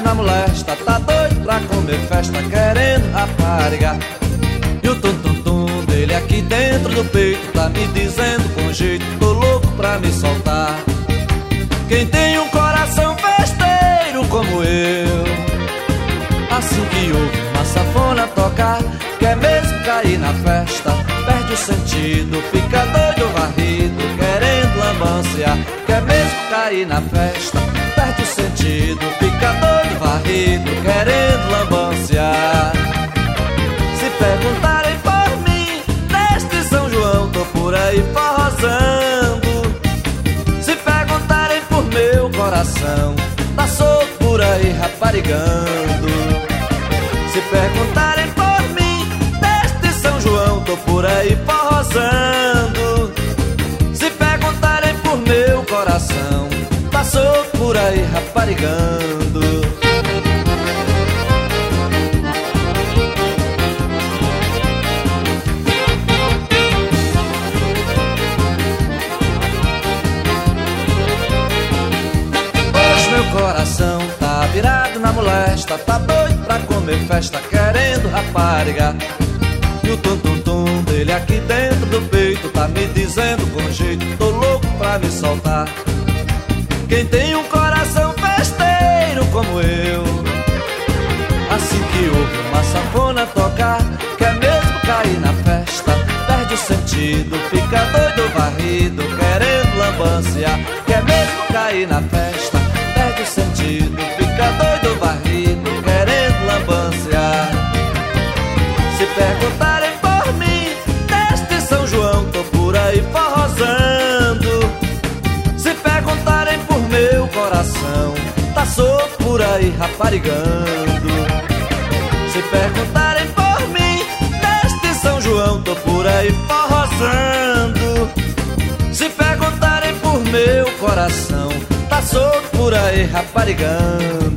na molesta, tá doido pra comer festa, querendo rapariga. E o tum-tum-tum dele aqui dentro do peito tá me dizendo com jeito, tô louco pra me soltar. Quem tem um coração festeiro como eu, assim que ouve uma sanfona tocar, quer mesmo cair na festa, perde o sentido, fica doido varrido, querendo lambanciar. Quer mesmo cair na festa, perde o sentido, fica doido varrido, querendo lambanciar. Se perguntarem por mim, neste São João tô por aí forrosando. Se perguntarem por meu coração, tá solto por aí raparigando. Se perguntarem por mim, neste São João tô por aí forrosando. Se perguntarem por meu coração, tá solto por aí raparigando. Meu coração tá virado na molesta, tá doido pra comer festa, querendo rapariga. E o tum-tum-tum dele aqui dentro do peito tá me dizendo com jeito, tô louco pra me soltar. Quem tem um coração festeiro como eu, assim que ouve uma sanfona tocar, quer mesmo cair na festa, perde o sentido, fica doido varrido, querendo lambanciar. Quer mesmo cair na festa, perde o sentido, fica doido varrido, querendo lambanciar. Se perguntarem por mim, neste São João tô por aí forrosando. Se perguntarem por meu coração, tá solto por aí raparigando. Se perguntarem por mim, neste São João tô por aí forrosando. Se perguntarem por meu coração, tá solto por aí raparigando.